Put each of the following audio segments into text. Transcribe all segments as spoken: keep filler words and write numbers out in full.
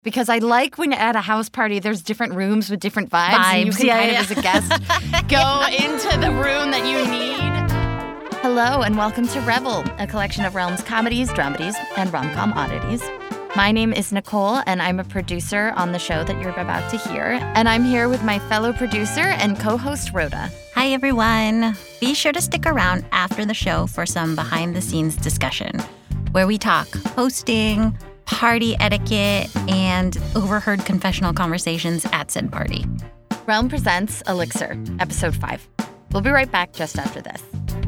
Because I like when at a house party, there's different rooms with different vibes. Vibes, and you can yeah, kind yeah. of, as a guest, go into the room that you need. Hello, and welcome to Revel, a collection of Realm's comedies, dramedies, and rom-com oddities. My name is Nicole, and I'm a producer on the show that you're about to hear. And I'm here with my fellow producer and co-host, Rhoda. Hi, everyone. Be sure to stick around after the show for some behind-the-scenes discussion, where we talk hosting, party etiquette, and overheard confessional conversations at said party. Realm presents Elixir, episode five. We'll be right back just after this.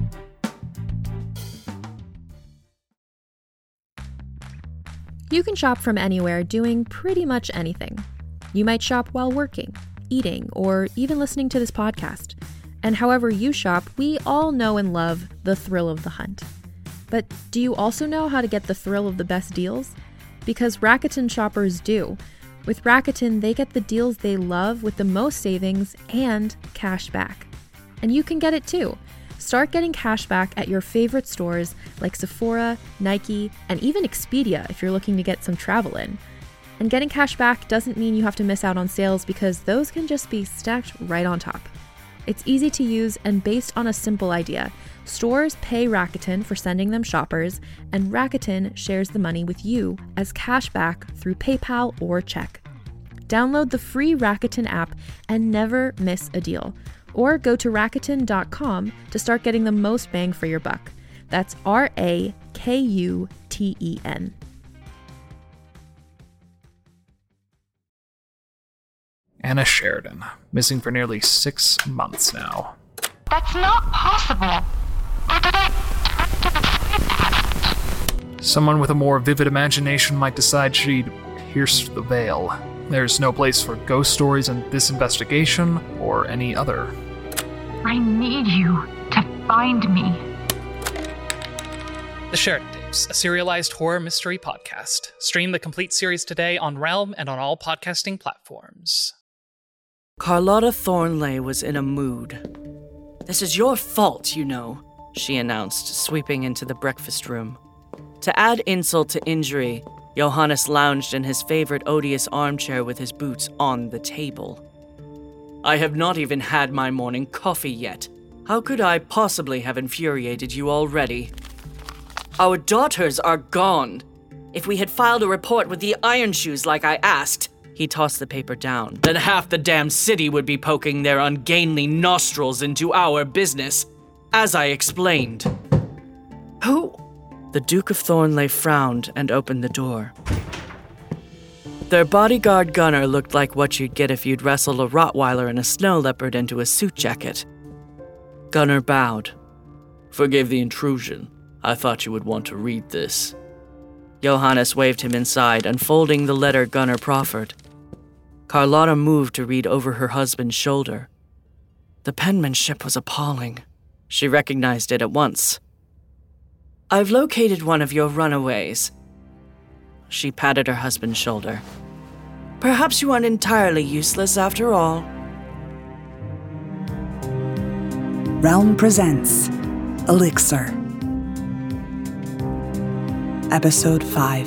You can shop from anywhere doing pretty much anything. You might shop while working, eating, or even listening to this podcast. And however you shop, we all know and love the thrill of the hunt. But do you also know how to get the thrill of the best deals? Because Rakuten shoppers do. With Rakuten, they get the deals they love with the most savings and cash back. And you can get it too. Start getting cash back at your favorite stores like Sephora, Nike, and even Expedia if you're looking to get some travel in. And getting cash back doesn't mean you have to miss out on sales because those can just be stacked right on top. It's easy to use and based on a simple idea. Stores pay Rakuten for sending them shoppers, and Rakuten shares the money with you as cash back through PayPal or check. Download the free Rakuten app and never miss a deal. Or go to Rakuten dot com to start getting the most bang for your buck. That's R A K U T E N. Anna Sheridan, missing for nearly six months now. That's not possible. Someone with a more vivid imagination might decide she'd pierce the veil. There's no place for ghost stories in this investigation or any other. I need you to find me. The Sheridan Tapes, a serialized horror mystery podcast. Stream the complete series today on Realm and on all podcasting platforms. Carlotta Thornley was in a mood. "This is your fault, you know," she announced, sweeping into the breakfast room. To add insult to injury, Johannes lounged in his favorite odious armchair with his boots on the table. "I have not even had my morning coffee yet. How could I possibly have infuriated you already? Our daughters are gone. If we had filed a report with the Iron Shoes like I asked," he tossed the paper down, "then half the damn city would be poking their ungainly nostrils into our business, as I explained." "Who?" The Duke of Thornley frowned and opened the door. Their bodyguard Gunnar looked like what you'd get if you'd wrestled a Rottweiler and a snow leopard into a suit jacket. Gunnar bowed. "Forgive the intrusion. I thought you would want to read this." Johannes waved him inside, unfolding the letter Gunnar proffered. Carlotta moved to read over her husband's shoulder. The penmanship was appalling. She recognized it at once. "I've located one of your runaways." She patted her husband's shoulder. "Perhaps you aren't entirely useless after all." Realm presents Elixir, Episode five.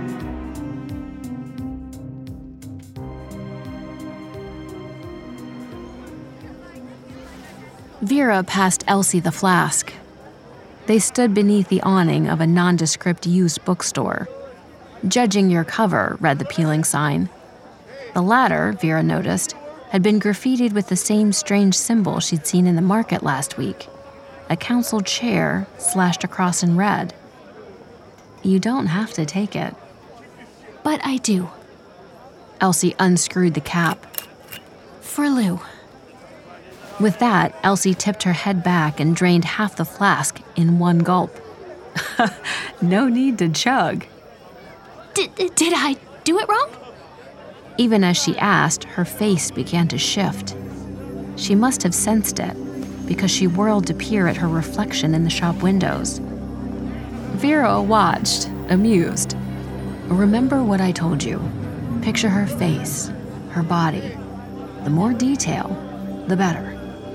Vera passed Elsie the flask. They stood beneath the awning of a nondescript used bookstore. "Judging your cover," read the peeling sign. The latter, Vera noticed, had been graffitied with the same strange symbol she'd seen in the market last week. A council chair slashed across in red. "You don't have to take it." "But I do." Elsie unscrewed the cap. "For Lou." With that, Elsie tipped her head back and drained half the flask in one gulp. "No need to chug." Did, did I do it wrong? Even as she asked, her face began to shift. She must have sensed it, because she whirled to peer at her reflection in the shop windows. Vera watched, amused. "Remember what I told you. Picture her face, her body. The more detail, the better."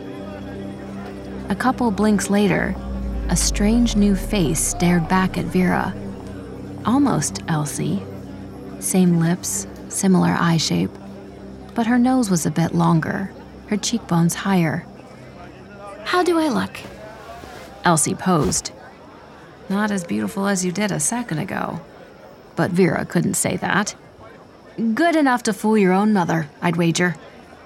A couple blinks later, a strange new face stared back at Vera. Almost Elsie. Same lips, similar eye shape, but her nose was a bit longer, her cheekbones higher. How do I look? Elsie posed. Not as beautiful as you did a second ago. But Vera couldn't say that. Good enough to fool your own mother, I'd wager.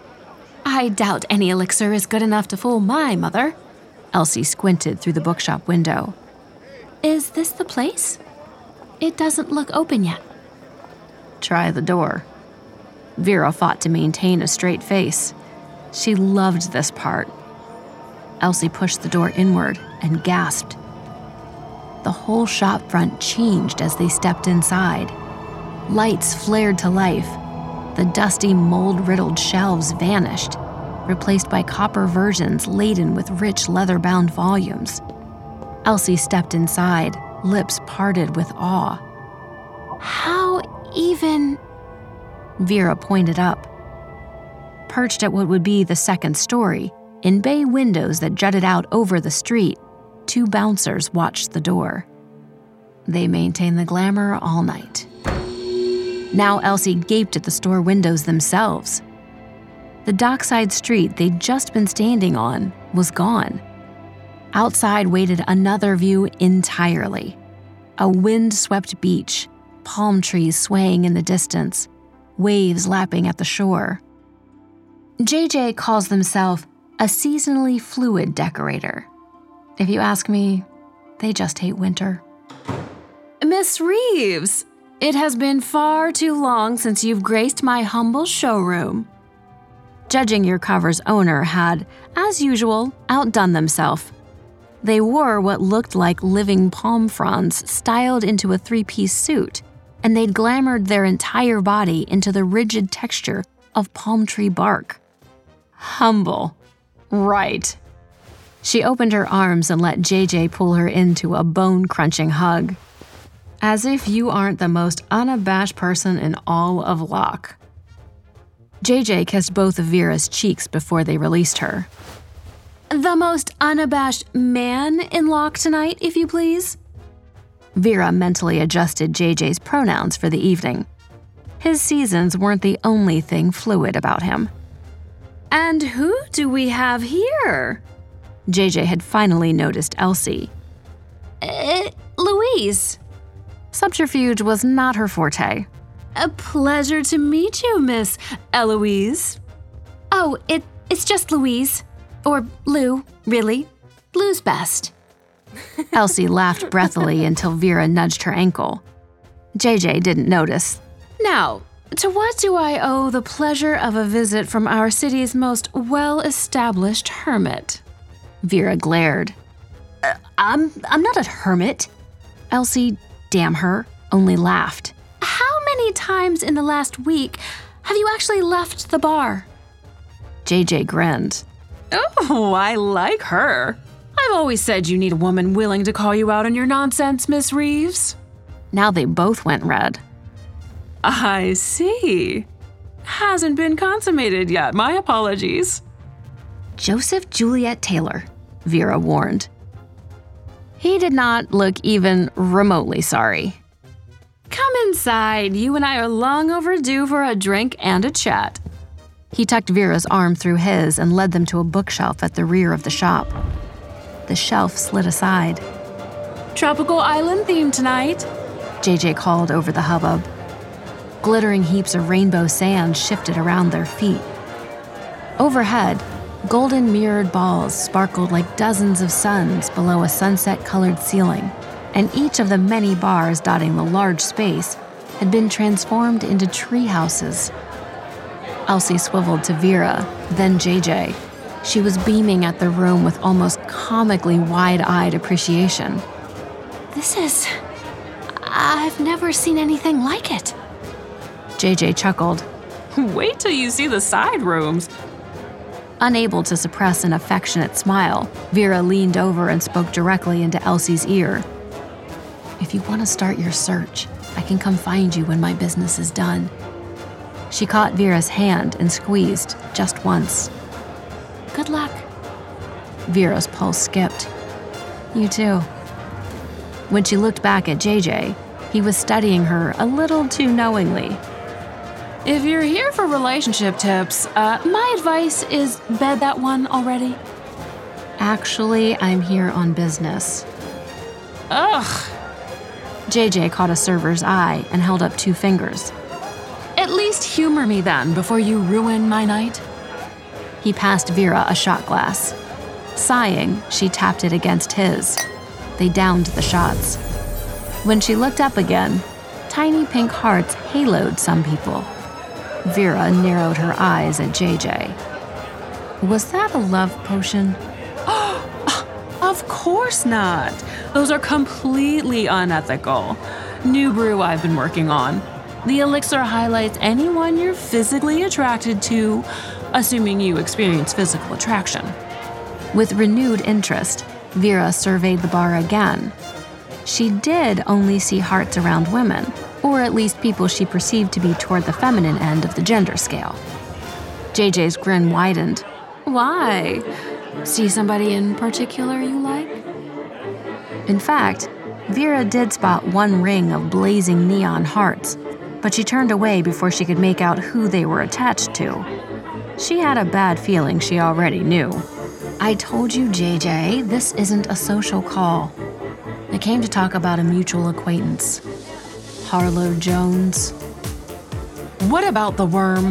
I doubt any elixir is good enough to fool my mother. Elsie squinted through the bookshop window. Is this the place? It doesn't look open yet. Try the door. Vera fought to maintain a straight face. She loved this part. Elsie pushed the door inward and gasped. The whole shop front changed as they stepped inside. Lights flared to life. The dusty, mold-riddled shelves vanished, replaced by copper versions laden with rich leather-bound volumes. Elsie stepped inside, lips parted with awe. How even... Vera pointed up. Perched at what would be the second story, in bay windows that jutted out over the street, two bouncers watched the door. They maintained the glamour all night. Now Elsie gaped at the store windows themselves. The dockside street they'd just been standing on was gone. Outside waited another view entirely. A wind-swept beach, palm trees swaying in the distance, waves lapping at the shore. J J calls himself a seasonally fluid decorator. If you ask me, they just hate winter. Miss Reeves, it has been far too long since you've graced my humble showroom. Judging Your Cover's owner had, as usual, outdone themselves. They wore what looked like living palm fronds styled into a three-piece suit, and they'd glamored their entire body into the rigid texture of palm tree bark. Humble. Right. She opened her arms and let J J pull her into a bone-crunching hug. As if you aren't the most unabashed person in all of Locke. J J kissed both of Vera's cheeks before they released her. The most unabashed man in Locke tonight, if you please. Vera mentally adjusted J J's pronouns for the evening. His seasons weren't the only thing fluid about him. And who do we have here? J J had finally noticed Elsie. Uh, Louise. Subterfuge was not her forte. A pleasure to meet you, Miss Eloise. Oh, it, it's just Louise. Or Lou, really. Lou's best. Elsie laughed breathily until Vera nudged her ankle. J J didn't notice. Now, to what do I owe the pleasure of a visit from our city's most well-established hermit? Vera glared. Uh, I'm, I'm not a hermit. Elsie, damn her, only laughed. How many times in the last week have you actually left the bar? J J grinned. Oh, I like her. I've always said you need a woman willing to call you out on your nonsense, Miss Reeves. Now they both went red. I see. Hasn't been consummated yet. My apologies. Joseph Juliet Taylor, Vera warned. He did not look even remotely sorry. Come inside. You and I are long overdue for a drink and a chat. He tucked Vera's arm through his and led them to a bookshelf at the rear of the shop. The shelf slid aside. Tropical island theme tonight, J J called over the hubbub. Glittering heaps of rainbow sand shifted around their feet. Overhead, golden mirrored balls sparkled like dozens of suns below a sunset-colored ceiling, and each of the many bars dotting the large space had been transformed into tree houses. Elsie swiveled to Vera, then J J. She was beaming at the room with almost comically wide-eyed appreciation. This is... I've never seen anything like it. J J chuckled. Wait till you see the side rooms. Unable to suppress an affectionate smile, Vera leaned over and spoke directly into Elsie's ear. If you want to start your search, I can come find you when my business is done. She caught Vera's hand and squeezed just once. Good luck. Vera's pulse skipped. You too. When she looked back at J J, he was studying her a little too knowingly. If you're here for relationship tips, uh, my advice is bed that one already. Actually, I'm here on business. Ugh. J J caught a server's eye and held up two fingers. At least humor me then before you ruin my night. He passed Vera a shot glass. Sighing, she tapped it against his. They downed the shots. When she looked up again, tiny pink hearts haloed some people. Vera narrowed her eyes at J J. Was that a love potion? Of course not. Those are completely unethical. New brew I've been working on. The elixir highlights anyone you're physically attracted to, assuming you experience physical attraction. With renewed interest, Vera surveyed the bar again. She did only see hearts around women, or at least people she perceived to be toward the feminine end of the gender scale. J J's grin widened. Why? See somebody in particular you like? In fact, Vera did spot one ring of blazing neon hearts, but she turned away before she could make out who they were attached to. She had a bad feeling she already knew. I told you, J J, this isn't a social call. I came to talk about a mutual acquaintance. Harlow Jones. What about the worm?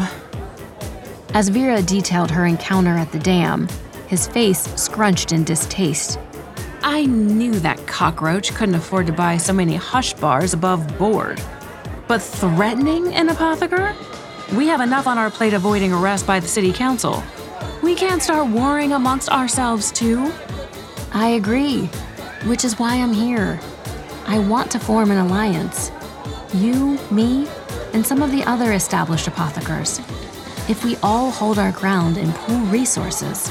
As Vera detailed her encounter at the dam, his face scrunched in distaste. I knew that cockroach couldn't afford to buy so many hush bars above board. But threatening an apotheker? We have enough on our plate avoiding arrest by the city council. We can't start warring amongst ourselves, too. I agree, which is why I'm here. I want to form an alliance. You, me, and some of the other established apothecars. If we all hold our ground and pool resources.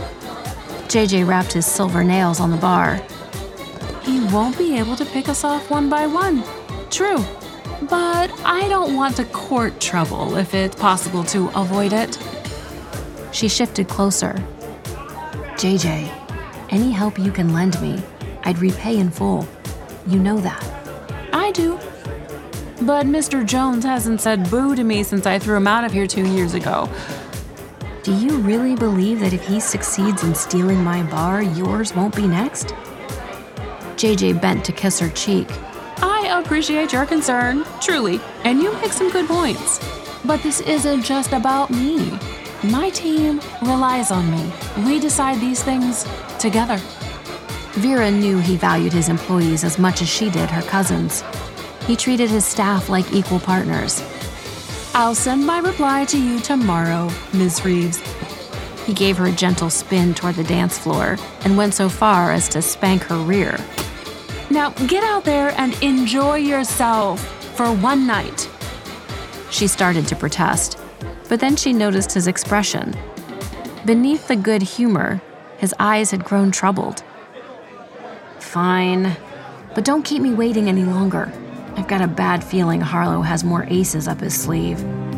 J J wrapped his silver nails on the bar. He won't be able to pick us off one by one. True. But I don't want to court trouble if it's possible to avoid it. She shifted closer. J J, any help you can lend me, I'd repay in full. You know that. I do. But Mister Jones hasn't said boo to me since I threw him out of here two years ago. Do you really believe that if he succeeds in stealing my bar, yours won't be next? J J bent to kiss her cheek. I appreciate your concern, truly, and you make some good points. But this isn't just about me. My team relies on me. We decide these things together. Vera knew he valued his employees as much as she did her cousins. He treated his staff like equal partners. I'll send my reply to you tomorrow, Miz Reeves. He gave her a gentle spin toward the dance floor and went so far as to spank her rear. Now get out there and enjoy yourself for one night. She started to protest, but then she noticed his expression. Beneath the good humor, his eyes had grown troubled. Fine, but don't keep me waiting any longer. I've got a bad feeling Harlow has more aces up his sleeve.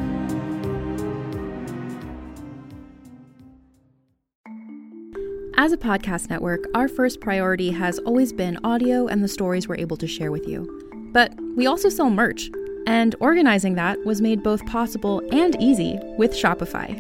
As a podcast network, our first priority has always been audio and the stories we're able to share with you. But we also sell merch, and organizing that was made both possible and easy with Shopify.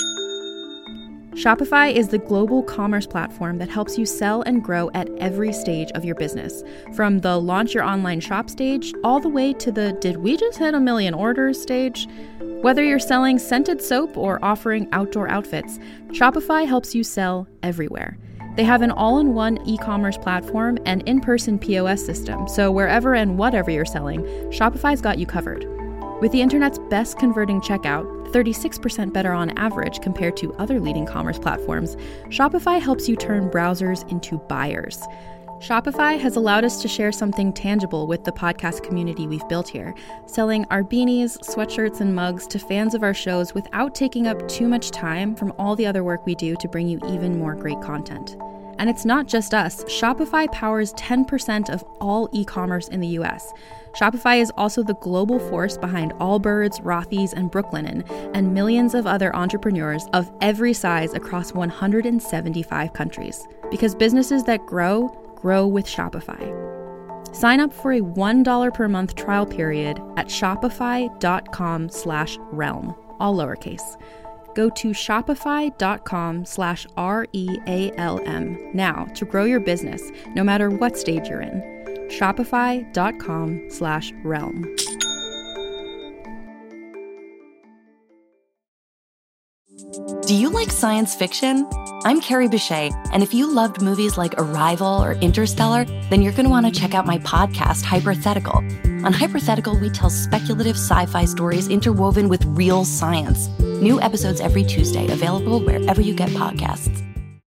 Shopify is the global commerce platform that helps you sell and grow at every stage of your business, from the launch your online shop stage all the way to the did we just hit a million orders stage. Whether you're selling scented soap or offering outdoor outfits, Shopify helps you sell everywhere. They have an all-in-one e-commerce platform and in-person P O S system, so wherever and whatever you're selling, Shopify's got you covered. With the internet's best converting checkout, thirty-six percent better on average compared to other leading commerce platforms, Shopify helps you turn browsers into buyers. Shopify has allowed us to share something tangible with the podcast community we've built here, selling our beanies, sweatshirts, and mugs to fans of our shows without taking up too much time from all the other work we do to bring you even more great content. And it's not just us. Shopify powers ten percent of all e-commerce in the U S. Shopify is also the global force behind Allbirds, Rothy's, and Brooklinen, and millions of other entrepreneurs of every size across one hundred seventy-five countries. Because businesses that grow, grow with Shopify. Sign up for a one dollar per month trial period at shopify.com slash realm, all lowercase. Go to shopify.com slash R E A L M now to grow your business, no matter what stage you're in. Shopify.com slash realm. Do you like science fiction? I'm Carrie Bechet, and if you loved movies like Arrival or Interstellar, then you're going to want to check out my podcast, Hypothetical. On Hypothetical, we tell speculative sci-fi stories interwoven with real science. New episodes every Tuesday, available wherever you get podcasts.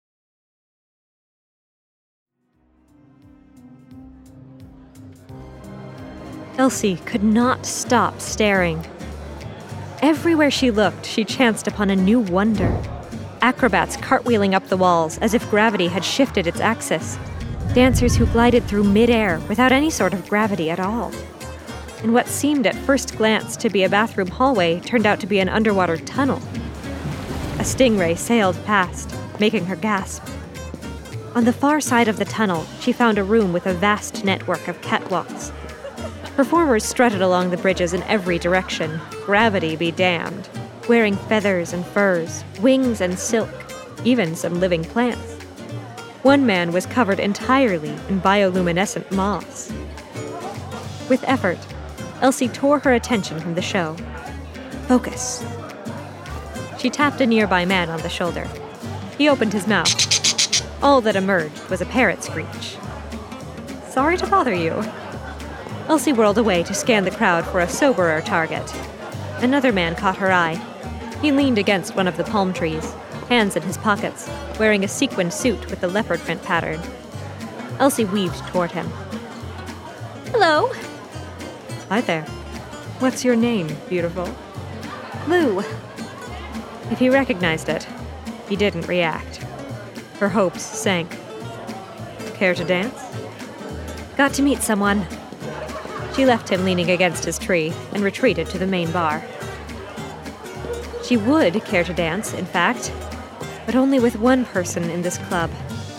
Elsie could not stop staring. Everywhere she looked, she chanced upon a new wonder. Acrobats cartwheeling up the walls as if gravity had shifted its axis. Dancers who glided through midair without any sort of gravity at all. And what seemed at first glance to be a bathroom hallway turned out to be an underwater tunnel. A stingray sailed past, making her gasp. On the far side of the tunnel, she found a room with a vast network of catwalks. Performers strutted along the bridges in every direction, gravity be damned, wearing feathers and furs, wings and silk, even some living plants. One man was covered entirely in bioluminescent moths. With effort, Elsie tore her attention from the show. Focus. She tapped a nearby man on the shoulder. He opened his mouth. All that emerged was a parrot screech. Sorry to bother you. Elsie whirled away to scan the crowd for a soberer target. Another man caught her eye. He leaned against one of the palm trees, hands in his pockets, wearing a sequined suit with the leopard print pattern. Elsie weaved toward him. Hello. Hi there. What's your name, beautiful? Lou. If he recognized it, he didn't react. Her hopes sank. Care to dance? Got to meet someone. She left him leaning against his tree and retreated to the main bar. She would care to dance, in fact, but only with one person in this club.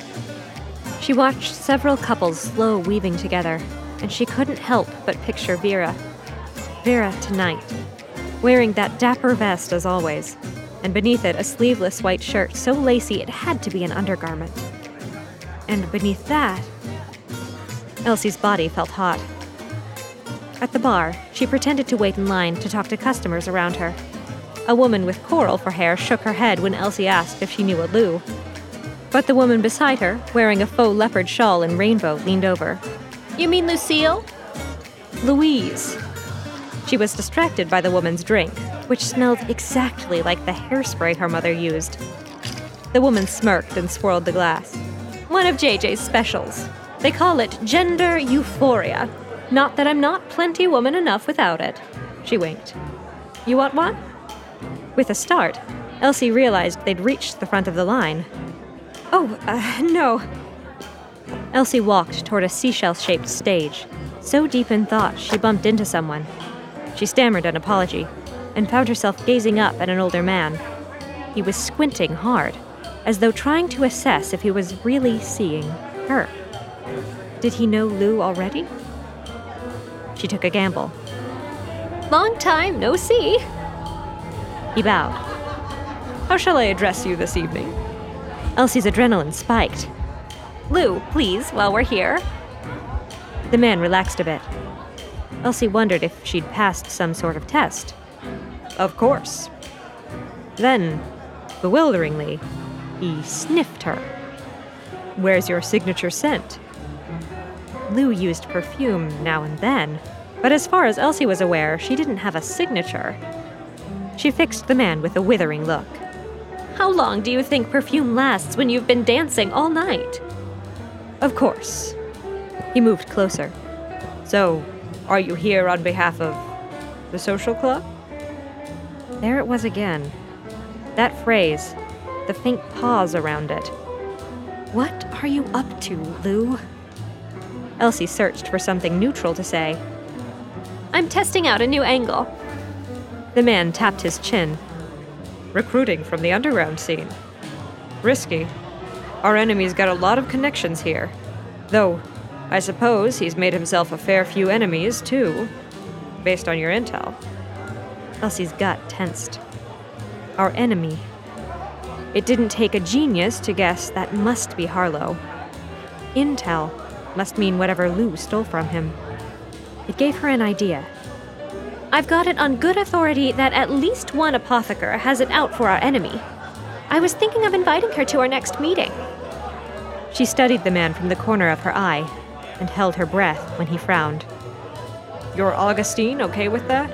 She watched several couples slow weaving together, and she couldn't help but picture Vera. Vera tonight, wearing that dapper vest as always, and beneath it a sleeveless white shirt so lacy it had to be an undergarment. And beneath that, Elsie's body felt hot. At the bar, she pretended to wait in line to talk to customers around her. A woman with coral for hair shook her head when Elsie asked if she knew a Lou. But the woman beside her, wearing a faux leopard shawl in rainbow, leaned over. You mean Lucille? Louise. She was distracted by the woman's drink, which smelled exactly like the hairspray her mother used. The woman smirked and swirled the glass. One of J J's specials. They call it gender euphoria. Not that I'm not plenty woman enough without it. She winked. You want one? With a start, Elsie realized they'd reached the front of the line. Oh, uh, no. Elsie walked toward a seashell-shaped stage. So deep in thought, she bumped into someone. She stammered an apology and found herself gazing up at an older man. He was squinting hard, as though trying to assess if he was really seeing her. Did he know Lou already? She took a gamble. Long time no see. He bowed. How shall I address you this evening? Elsie's adrenaline spiked. Lou, please, while we're here. The man relaxed a bit. Elsie wondered if she'd passed some sort of test. Of course. Then, bewilderingly, he sniffed her. Where's your signature scent? Lou used perfume now and then, but as far as Elsie was aware, she didn't have a signature. She fixed the man with a withering look. How long do you think perfume lasts when you've been dancing all night? Of course. He moved closer. So, are you here on behalf of the social club? There it was again. That phrase, the faint pause around it. What are you up to, Lou? Elsie searched for something neutral to say. I'm testing out a new angle. The man tapped his chin. Recruiting from the underground scene. Risky. Our enemies got a lot of connections here. Though, I suppose he's made himself a fair few enemies, too, based on your intel. Elsie's gut tensed. Our enemy. It didn't take a genius to guess that must be Harlow. Intel must mean whatever Lou stole from him. It gave her an idea. I've got it on good authority that at least one apotheker has it out for our enemy. I was thinking of inviting her to our next meeting. She studied the man from the corner of her eye and held her breath when he frowned. You're Augustine okay with that?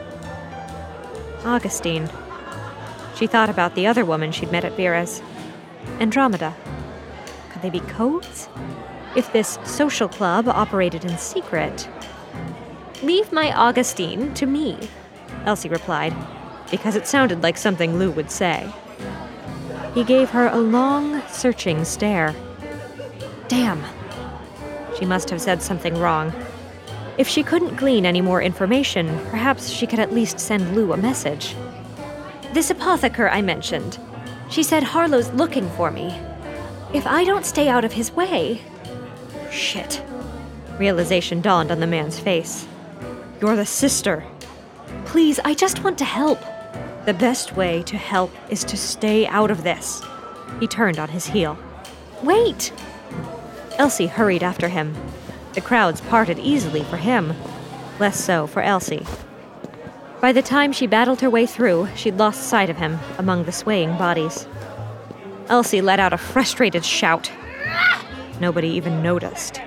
Augustine. She thought about the other woman she'd met at Vera's. Andromeda. Could they be codes? If this social club operated in secret... Leave my Augustine to me, Elsie replied, because it sounded like something Lou would say. He gave her a long, searching stare. Damn. She must have said something wrong. If she couldn't glean any more information, perhaps she could at least send Lou a message. This apotheker I mentioned. She said Harlow's looking for me. If I don't stay out of his way... Shit. Realization dawned on the man's face. You're the sister. Please, I just want to help. The best way to help is to stay out of this. He turned on his heel. Wait! Elsie hurried after him. The crowds parted easily for him, less so for Elsie. By the time she battled her way through, she'd lost sight of him among the swaying bodies. Elsie let out a frustrated shout. Nobody even noticed.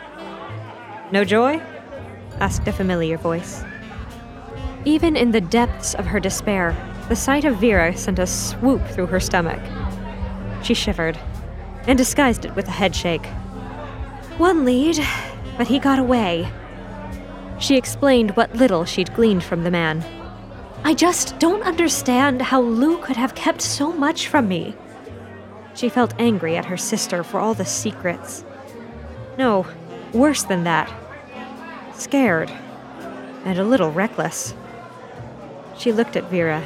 No joy? Asked a familiar voice. Even in the depths of her despair, the sight of Vera sent a swoop through her stomach. She shivered, and disguised it with a headshake. One lead, but he got away. She explained what little she'd gleaned from the man. I just don't understand how Lou could have kept so much from me. She felt angry at her sister for all the secrets. No, worse than that. Scared, and a little reckless. She looked at Vera.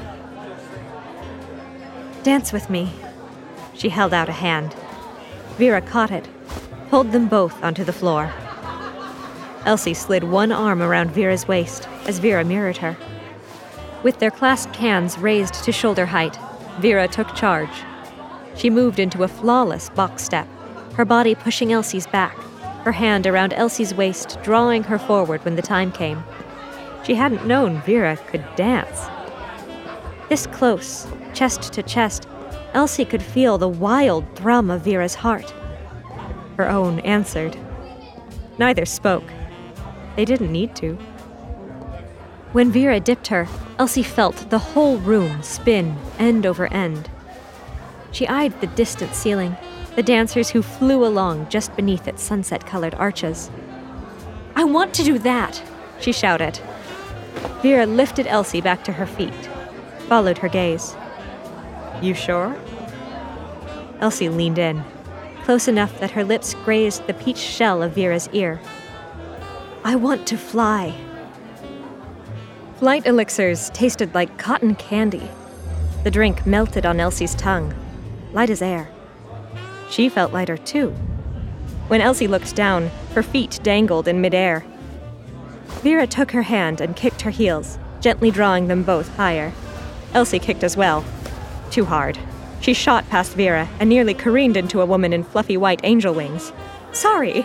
Dance with me. She held out a hand. Vera caught it, pulled them both onto the floor. Elsie slid one arm around Vera's waist as Vera mirrored her. With their clasped hands raised to shoulder height, Vera took charge. She moved into a flawless box step, her body pushing Elsie's back, her hand around Elsie's waist, drawing her forward when the time came. She hadn't known Vera could dance. This close, chest to chest, Elsie could feel the wild thrum of Vera's heart. Her own answered. Neither spoke. They didn't need to. When Vera dipped her, Elsie felt the whole room spin end over end. She eyed the distant ceiling, the dancers who flew along just beneath its sunset-colored arches. I want to do that, she shouted. Vera lifted Elsie back to her feet, followed her gaze. You sure? Elsie leaned in, close enough that her lips grazed the peach shell of Vera's ear. I want to fly. Flight elixirs tasted like cotton candy. The drink melted on Elsie's tongue, light as air. She felt lighter, too. When Elsie looked down, her feet dangled in midair. Vera took her hand and kicked her heels, gently drawing them both higher. Elsie kicked as well. Too hard. She shot past Vera and nearly careened into a woman in fluffy white angel wings. Sorry.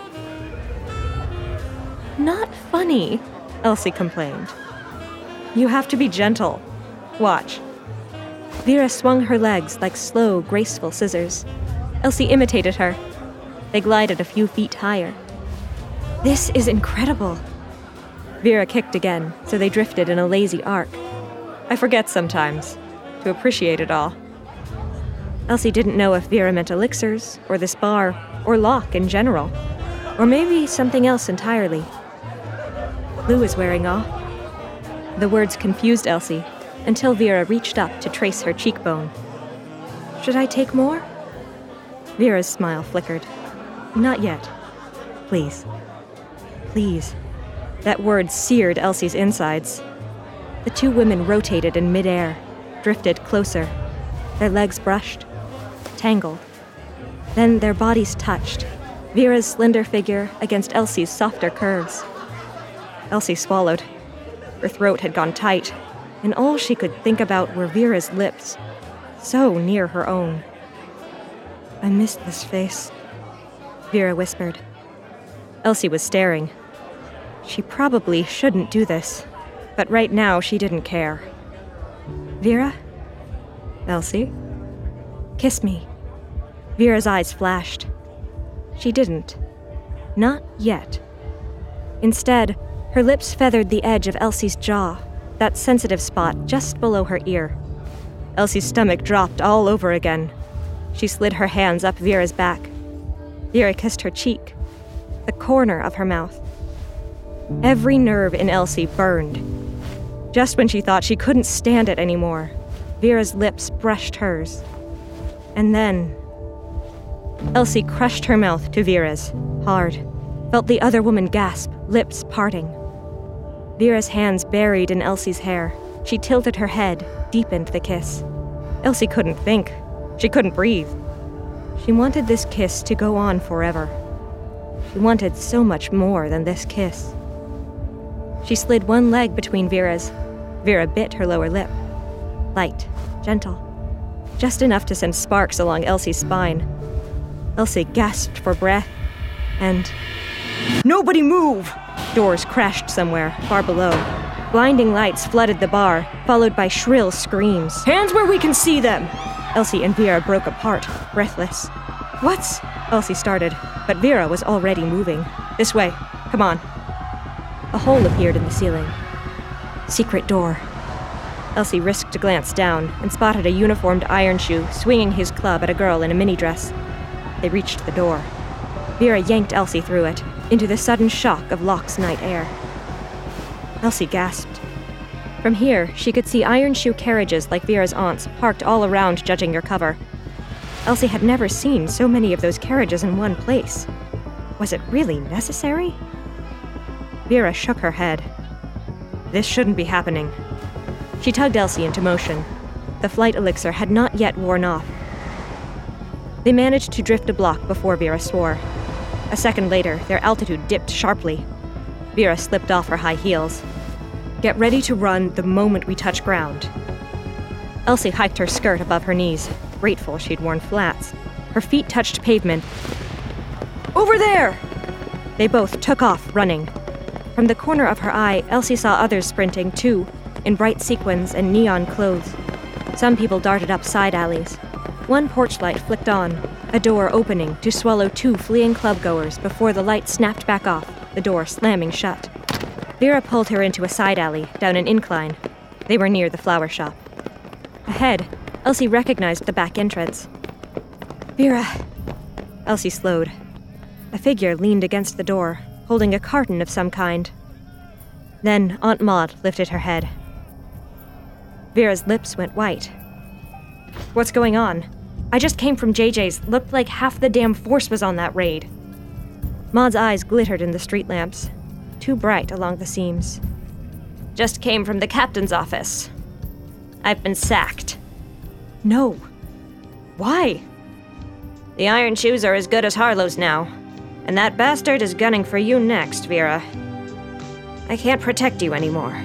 Not funny, Elsie complained. You have to be gentle. Watch. Vera swung her legs like slow, graceful scissors. Elsie imitated her. They glided a few feet higher. This is incredible. Vera kicked again, so they drifted in a lazy arc. I forget sometimes to appreciate it all. Elsie didn't know if Vera meant elixirs, or this bar, or Locke in general, or maybe something else entirely. Lou is wearing off. The words confused Elsie, until Vera reached up to trace her cheekbone. Should I take more? Vera's smile flickered. Not yet. Please. Please. That word seared Elsie's insides. The two women rotated in midair, drifted closer. Their legs brushed, tangled. Then their bodies touched, Vera's slender figure against Elsie's softer curves. Elsie swallowed. Her throat had gone tight, and all she could think about were Vera's lips, so near her own. I missed this face, Vera whispered. Elsie was staring. She probably shouldn't do this, but right now she didn't care. Vera? Elsie? Kiss me. Vera's eyes flashed. She didn't. Not yet. Instead, her lips feathered the edge of Elsie's jaw, that sensitive spot just below her ear. Elsie's stomach dropped all over again. She slid her hands up Vera's back. Vera kissed her cheek, the corner of her mouth. Every nerve in Elsie burned. Just when she thought she couldn't stand it anymore, Vera's lips brushed hers. And then Elsie crushed her mouth to Vera's, hard, felt the other woman gasp, lips parting. Vera's hands buried in Elsie's hair. She tilted her head, deepened the kiss. Elsie couldn't think. She couldn't breathe. She wanted this kiss to go on forever. She wanted so much more than this kiss. She slid one leg between Vera's. Vera bit her lower lip. Light, gentle, just enough to send sparks along Elsie's spine. Elsie gasped for breath, and... Nobody move! Doors crashed somewhere, far below. Blinding lights flooded the bar, followed by shrill screams. Hands where we can see them! Elsie and Vera broke apart, breathless. What's... Elsie started, but Vera was already moving. This way. Come on. A hole appeared in the ceiling. Secret door. Elsie risked a glance down and spotted a uniformed iron shoe swinging his club at a girl in a mini dress. They reached the door. Vera yanked Elsie through it, into the sudden shock of Locke's night air. Elsie gasped. From here, she could see iron shoe carriages like Vera's aunt's parked all around judging your cover. Elsie had never seen so many of those carriages in one place. Was it really necessary? Vera shook her head. This shouldn't be happening. She tugged Elsie into motion. The flight elixir had not yet worn off. They managed to drift a block before Vera swore. A second later, their altitude dipped sharply. Vera slipped off her high heels. Get ready to run the moment we touch ground. Elsie hiked her skirt above her knees, grateful she'd worn flats. Her feet touched pavement. Over there! They both took off, running. From the corner of her eye, Elsie saw others sprinting, too, in bright sequins and neon clothes. Some people darted up side alleys. One porch light flicked on, a door opening to swallow two fleeing clubgoers before the light snapped back off, the door slamming shut. Vera pulled her into a side alley, down an incline. They were near the flower shop. Ahead, Elsie recognized the back entrance. Vera! Elsie slowed. A figure leaned against the door, holding a carton of some kind. Then Aunt Maud lifted her head. Vera's lips went white. What's going on? I just came from J J's. Looked like half the damn force was on that raid. Maud's eyes glittered in the street lamps, too bright along the seams. Just came from the captain's office. I've been sacked. No. Why? The Iron Shoes are as good as Harlow's now, and that bastard is gunning for you next, Vera. I can't protect you anymore.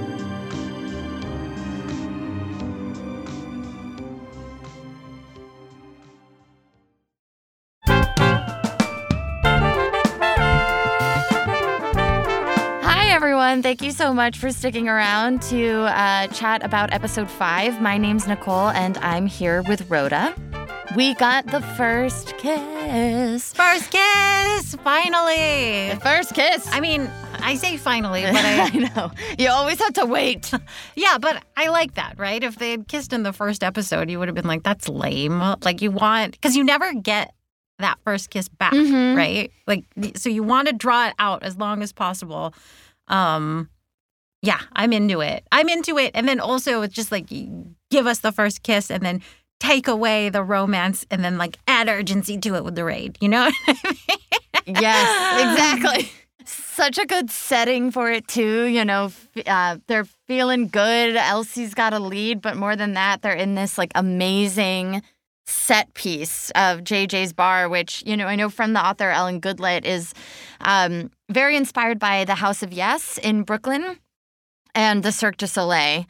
Everyone, thank you so much for sticking around to uh, chat about episode five. My name's Nicole, and I'm here with Rhoda. We got the first kiss. First kiss! Finally! The first kiss. I mean, I say finally, but I... I know. You always have to wait. Yeah, but I like that, right? If they had kissed in the first episode, you would have been like, that's lame. Like, you want... Because you never get that first kiss back, mm-hmm. right? Like, so you want to draw it out as long as possible. Um, yeah, I'm into it. I'm into it. And then also it's just like, give us the first kiss and then take away the romance and then like add urgency to it with the raid. You know what I mean? Yes, exactly. Such a good setting for it too. You know, uh, they're feeling good. Elsie's got a lead, but more than that, they're in this like amazing set piece of J J's Bar, which, you know, I know from the author Ellen Goodlett is um, very inspired by the House of Yes in Brooklyn and the Cirque du Soleil.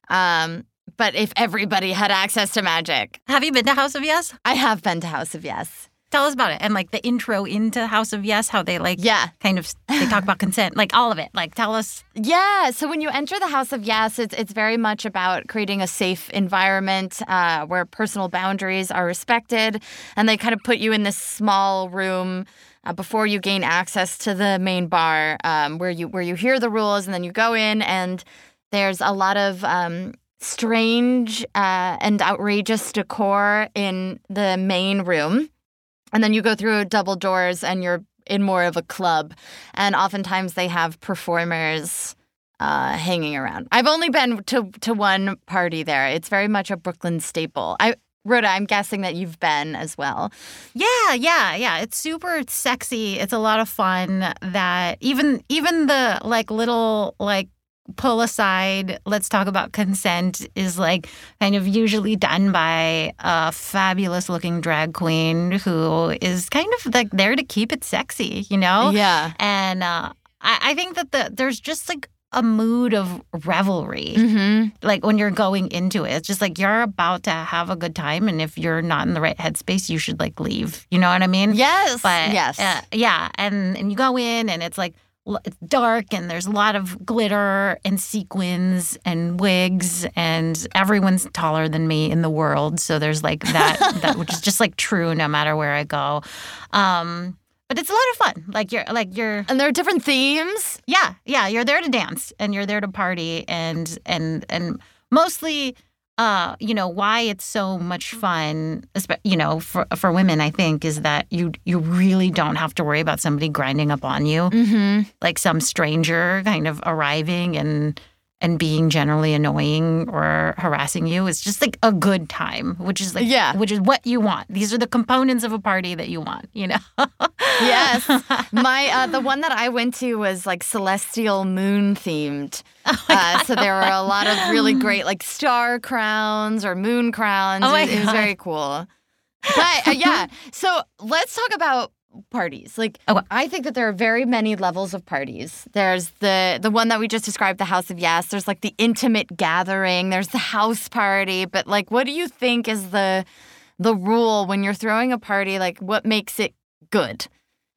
Um, but if everybody had access to magic. Have you been to House of Yes? I have been to House of Yes. Tell us about it. And like the intro into House of Yes, how they like yeah. kind of, they talk about consent, like all of it. Like tell us. Yeah. So when you enter the House of Yes, it's, it's very much about creating a safe environment uh, where personal boundaries are respected. And they kind of put you in this small room uh, before you gain access to the main bar um, where you where you hear the rules and then you go in and there's a lot of um, strange uh, and outrageous decor in the main room. And then you go through double doors and you're in more of a club. And oftentimes they have performers uh, hanging around. I've only been to, to one party there. It's very much a Brooklyn staple. I Rhoda, I'm guessing that you've been as well. Yeah, yeah, yeah. It's super sexy. It's a lot of fun. That even even the like little like pull aside, let's talk about consent is like kind of usually done by a fabulous looking drag queen who is kind of like there to keep it sexy, you know? Yeah. And uh, I, I think that the there's just like a mood of revelry, mm-hmm. like when you're going into it. It's just like you're about to have a good time, and if you're not in the right headspace, you should like leave. You know what I mean? Yes. But, yes. Uh, yeah. And, and you go in, and it's like, it's dark and there's a lot of glitter and sequins and wigs and everyone's taller than me in the world. So there's like that, that which is just like true no matter where I go. Um, but it's a lot of fun. Like you're like you're And there are different themes. Yeah. Yeah. You're there to dance and you're there to party and and and mostly Uh, you know, why it's so much fun, you know, for for women, I think, is that you you really don't have to worry about somebody grinding up on you, mm-hmm. like some stranger kind of arriving and and being generally annoying or harassing you. It's just like a good time, which is like, yeah. which is what you want. These are the components of a party that you want, you know? Yes. My uh, the one that I went to was like celestial moon themed. Oh uh, so there were a lot of really great like star crowns or moon crowns. Oh my it, it was God. very cool. But uh, yeah, so let's talk about parties. Like, oh, I think that there are very many levels of parties. There's the the one that we just described, the House of Yes. There's like the intimate gathering. There's the house party. But like, what do you think is the the rule when you're throwing a party? Like, what makes it good,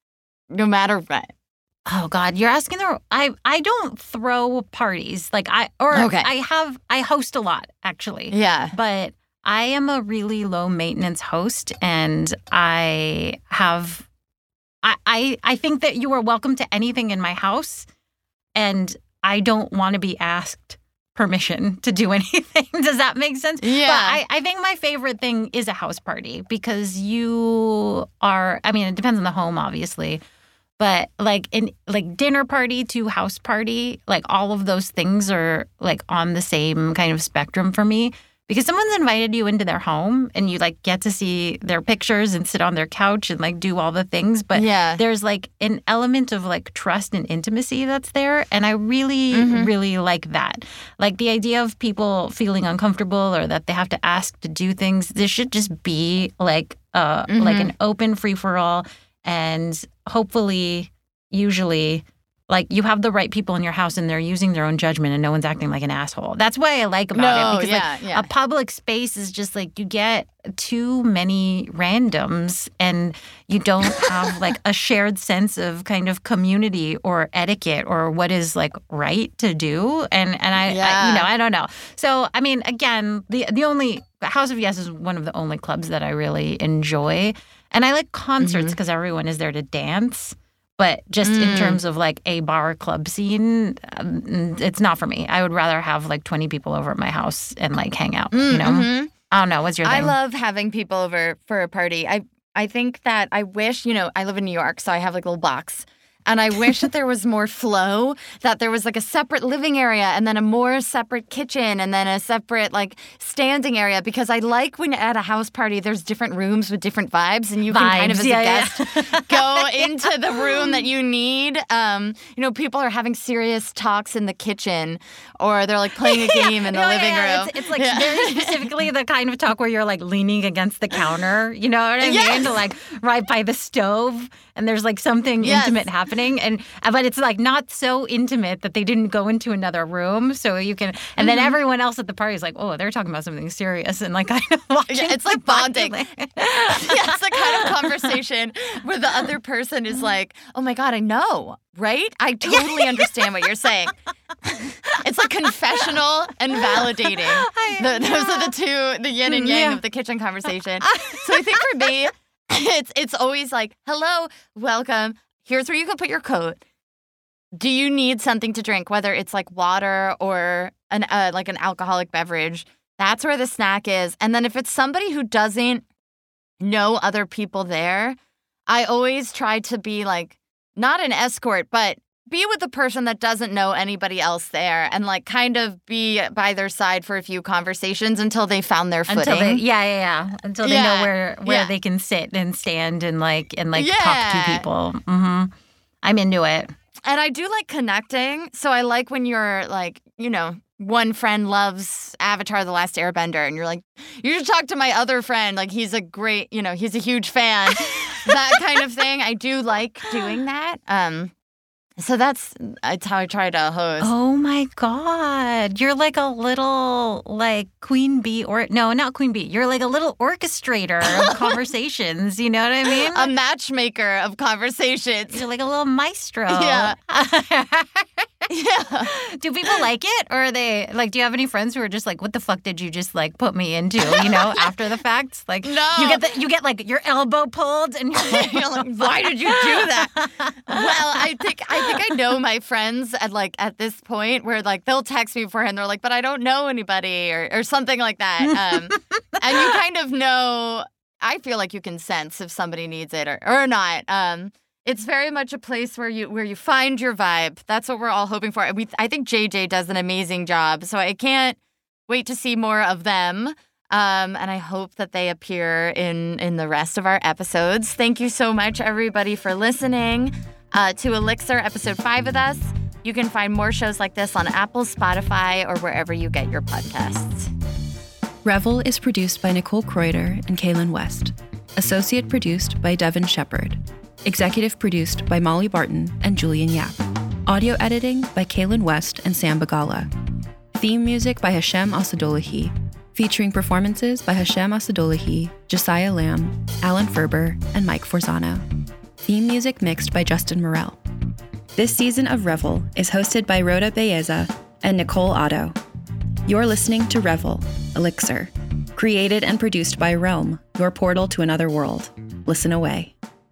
no matter what? Oh God, you're asking the. I I don't throw parties like I or okay. I have I host a lot actually. Yeah, but I am a really low maintenance host, and I have. I, I, I think that you are welcome to anything in my house, and I don't want to be asked permission to do anything. Does that make sense? Yeah. But I, I think my favorite thing is a house party because you are, I mean, it depends on the home, obviously, but like in like dinner party to house party, like all of those things are like on the same kind of spectrum for me. Because someone's invited you into their home and you like get to see their pictures and sit on their couch and like do all the things. But yeah. there's like an element of like trust and intimacy that's there. And I really, mm-hmm. really like that. Like the idea of people feeling uncomfortable or that they have to ask to do things. This should just be like uh mm-hmm. like an open free for all. And hopefully, usually, like, you have the right people in your house and they're using their own judgment and no one's acting like an asshole. That's what I like about no, it. Because, yeah, like, yeah. a public space is just, like, you get too many randoms and you don't have, like, a shared sense of kind of community or etiquette or what is, like, right to do. And, and I, yeah. I, you know, I don't know. So, I mean, again, the the only, House of Yes is one of the only clubs that I really enjoy. And I like concerts because mm-hmm. everyone is there to dance. But just mm. in terms of, like, a bar club scene, um, it's not for me. I would rather have, like, twenty people over at my house and, like, hang out, mm, you know? Mm-hmm. I don't know. What's your thing? I love having people over for a party. I I think that I wish, you know, I live in New York, so I have, like, a little box. And I wish that there was more flow, that there was like a separate living area and then a more separate kitchen and then a separate like standing area, because I like when at a house party there's different rooms with different vibes and you Vibes, can kind of as yeah, a yeah. guest go into the room that you need. Um, you know, people are having serious talks in the kitchen or they're like playing a game in the No, living yeah, room. It's, it's like very specifically the kind of talk where you're like leaning against the counter, you know what I Yes. mean? Like right by the stove, and there's like something Yes. intimate happening, and but it's like not so intimate that they didn't go into another room, so you can. And then Mhm. everyone else at the party is like, oh, they're talking about something serious, and like kind of watching. Yeah, it's like bonding. yeah, it's the kind of conversation where the other person is like, oh my God, I know, right? I totally understand what you're saying. It's like confessional and validating. The, those are the two, the yin and yang Yeah. of the kitchen conversation. So I think for me, it's it's always like, hello, welcome. Here's where you can put your coat. Do you need something to drink, whether it's like water or an uh, like an alcoholic beverage? That's where the snack is. And then if it's somebody who doesn't know other people there, I always try to be like, not an escort, but be with the person that doesn't know anybody else there and like kind of be by their side for a few conversations until they found their footing. Until they, yeah, yeah, yeah. Until they Yeah. know where where Yeah. they can sit and stand and like and like talk Yeah. to people. hmm I'm into it. And I do like connecting. So I like when you're like, you know, one friend loves Avatar: The Last Airbender and you're like, you should talk to my other friend. Like he's a great, you know, he's a huge fan. That kind of thing. I do like doing that. Um, so that's, that's how I try to host. Oh my God. You're like a little like queen bee or no, not queen bee. You're like a little orchestrator of conversations. You know what I mean? A matchmaker of conversations. You're like a little maestro. Yeah. Yeah. Do people like it? Or are they like, do you have any friends who are just like, what the fuck did you just like put me into, you know, after the fact? Like, No. you get the, you get like your elbow pulled and you're like, You're like, why did you do that? Well, I think I think I know my friends at like at this point where like they'll text me beforehand. They're like, but I don't know anybody or, or something like that. Um, and you kind of know. I feel like you can sense if somebody needs it or or not. Um, it's very much a place where you where you find your vibe. That's what we're all hoping for. We I think J J does an amazing job. So I can't wait to see more of them. Um, and I hope that they appear in, in the rest of our episodes. Thank you so much, everybody, for listening uh, to Elixir Episode five with us. You can find more shows like this on Apple, Spotify, or wherever you get your podcasts. Revel is produced by Nicole Kreuter and Kaylin West. Associate produced by Devin Shepard. Executive produced by Molly Barton and Julian Yap. Audio editing by Kaylin West and Sam Bagala. Theme music by Hashem Asadolahi. Featuring performances by Hashem Asadolahi, Josiah Lamb, Alan Ferber, and Mike Forzano. Theme music mixed by Justin Morell. This season of Revel is hosted by Rhoda Belleza and Nicole Otto. You're listening to Revel, Elixir, created and produced by Realm, your portal to another world. Listen away.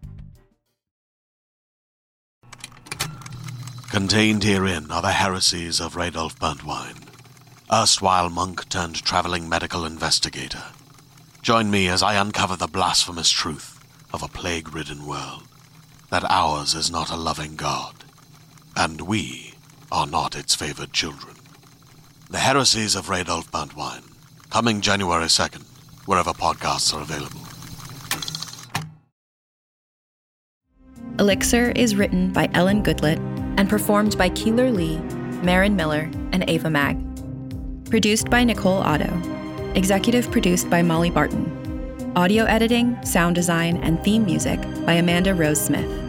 Contained herein are the heresies of Radolf Burntwine, erstwhile monk turned traveling medical investigator. Join me as I uncover the blasphemous truth of a plague-ridden world, that ours is not a loving God, and we are not its favored children. The Heresies of Radolf Burntwine, coming January second, wherever podcasts are available. Elixir is written by Ellen Goodlett and performed by Keeler Lee, Marin Miller, and Ava Mag. Produced by Nicole Otto. Executive produced by Molly Barton. Audio editing, sound design, and theme music by Amanda Rose Smith.